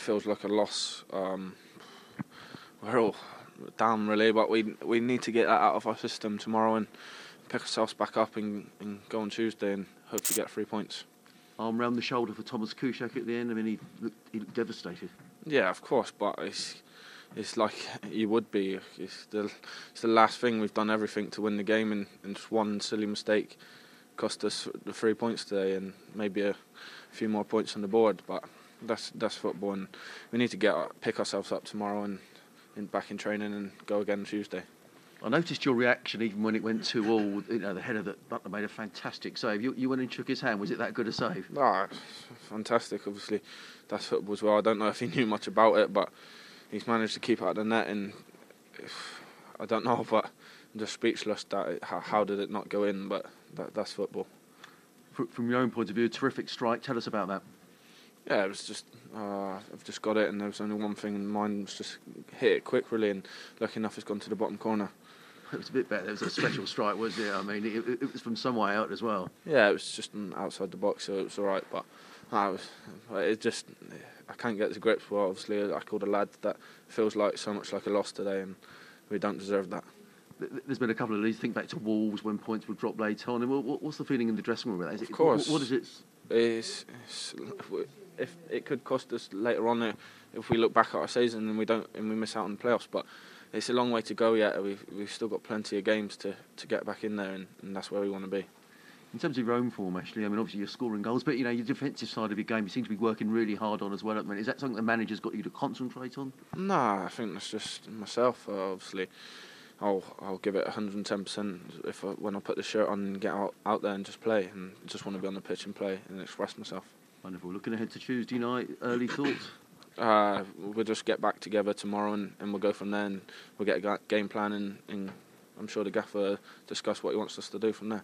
feels like a loss. We're all down really, but we need to get that out of our system tomorrow and pick ourselves back up and go on Tuesday and hope to get 3 points. Arm round the shoulder for Thomas Kuszczak at the end. I mean, he looked devastated. Yeah, of course, but it's like you would be. It's the last thing. We've done everything to win the game, and just one silly mistake cost us the 3 points today, and maybe a few more points on the board. But that's football, and we need to pick ourselves up tomorrow and back in training and go again Tuesday. I noticed your reaction even when it went 2-2. The header that Butler made a fantastic save. You went and shook his hand. Was it that good a save? Fantastic. Obviously, that's football as well. I don't know if he knew much about it, but he's managed to keep it out of the net. And I don't know, but I'm just speechless. How did it not go in? But that's football. From your own point of view, a terrific strike. Tell us about that. Yeah, it was just I've just got it, and there was only one thing in mind, was just hit it quick, really, and lucky enough it's gone to the bottom corner. It was a bit better. It was a special strike, wasn't it? I mean, it was from some way out as well. Yeah, it was just outside the box, so it was all right. But I can't get to grips with. Obviously, I called a lad that feels like so much like a loss today, and we don't deserve that. There's been a couple of these. Think back to Wolves when points were dropped late on. And what's the feeling in the dressing room? Of course. What is it? If it could cost us later on if we look back at our season and we miss out on the playoffs, but it's a long way to go yet. We've still got plenty of games to get back in there, and that's where we want to be. In terms of your own form, actually, I mean, obviously you're scoring goals, but your defensive side of your game, you seem to be working really hard on as well at the minute. Is that something the manager's got you to concentrate on? No, I think that's just myself. Obviously, I'll give it 110% when I put the shirt on and get out there and just play, and just want to be on the pitch and play and express myself. Wonderful. Looking ahead to Tuesday night, early thoughts? We'll just get back together tomorrow and we'll go from there, and we'll get a game plan, and I'm sure the gaffer will discuss what he wants us to do from there.